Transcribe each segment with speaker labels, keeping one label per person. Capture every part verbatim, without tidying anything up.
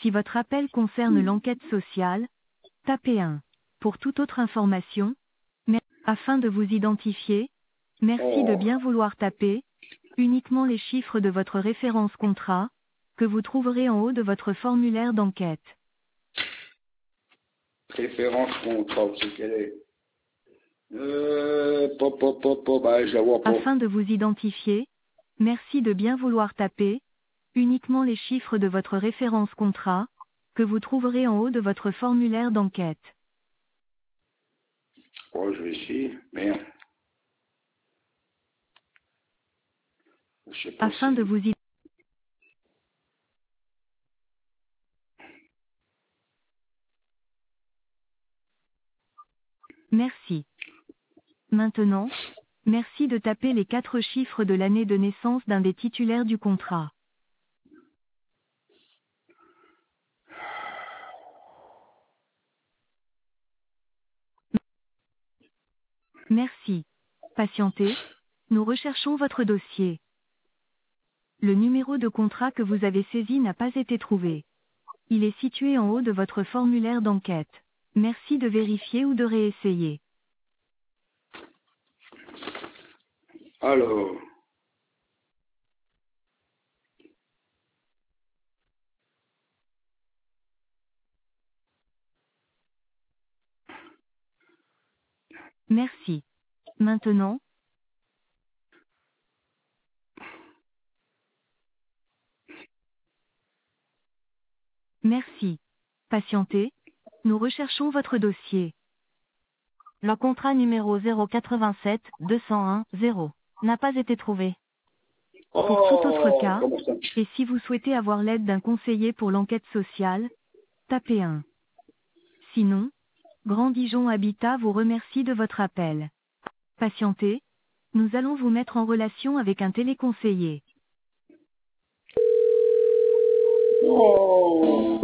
Speaker 1: Si votre appel concerne l'enquête sociale, tapez un. Pour toute autre information, mer- afin de vous identifier, merci de
Speaker 2: Oh,
Speaker 1: bien vouloir taper uniquement les chiffres de votre référence contrat, que vous trouverez en haut de votre formulaire d'enquête.
Speaker 2: référence contrat, c'est quelle est? Euh, pop, pop, pop, pop, bah, je la vois pas.
Speaker 1: Afin de vous identifier, merci de bien vouloir taper uniquement les chiffres de votre référence contrat, que vous trouverez en haut de votre formulaire d'enquête.
Speaker 2: Oh, je vais essayer. Merde. Je sais pas
Speaker 1: Afin
Speaker 2: si...
Speaker 1: de vous identifier, merci. Maintenant, merci de taper les quatre chiffres de l'année de naissance d'un des titulaires du contrat. Merci. Patientez, nous recherchons votre dossier. Le numéro de contrat que vous avez saisi n'a pas été trouvé. Il est situé en haut de votre formulaire d'enquête. Merci de vérifier ou de réessayer.
Speaker 2: Alors,
Speaker 1: Merci. Maintenant, merci. Patientez, nous recherchons votre dossier. Le contrat numéro zéro quatre-vingt-sept deux cent un zéro n'a pas été trouvé. Pour tout autre
Speaker 2: oh,
Speaker 1: cas,
Speaker 2: comment ça?
Speaker 1: et si vous souhaitez avoir l'aide d'un conseiller pour l'enquête sociale, tapez un. Sinon, Grand Dijon Habitat vous remercie de votre appel. Patientez, nous allons vous mettre en relation avec un téléconseiller.
Speaker 2: Oh,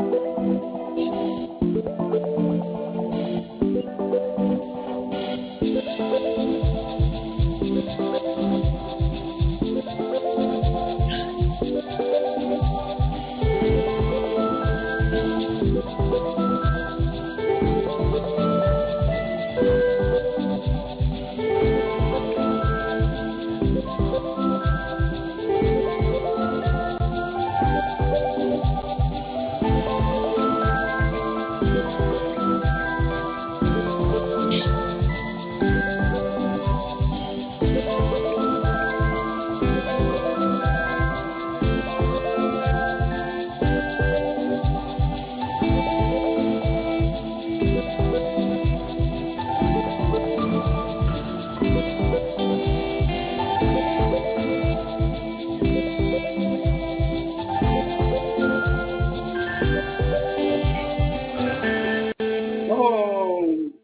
Speaker 2: oh,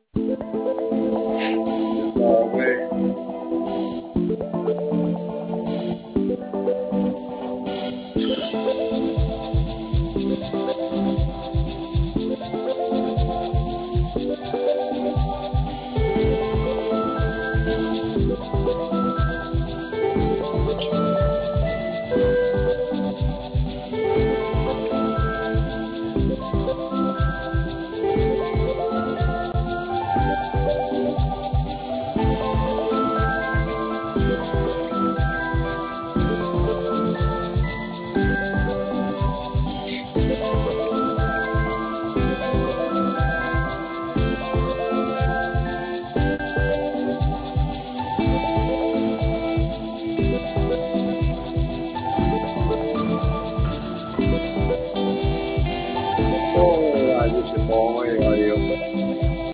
Speaker 2: ah ouais. Oh, ah, je sais pas, ouais,